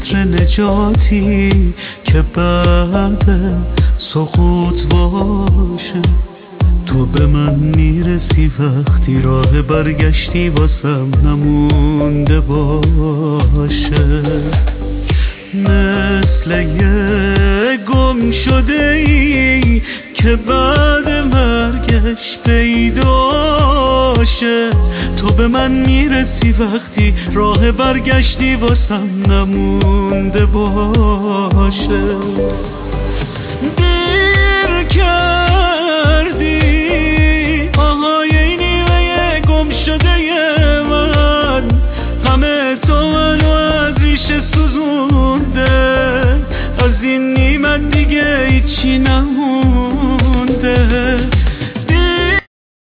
عطر نجاتی که بعد سقوط باشه. تو به من میرسی وقتی راه برگشتی واسم نمونده باشه. مثل یه گم شده ای که بعد مرگش پیداشه. تو به من میرسی وقتی راه برگشتی واسم نمونده باشه.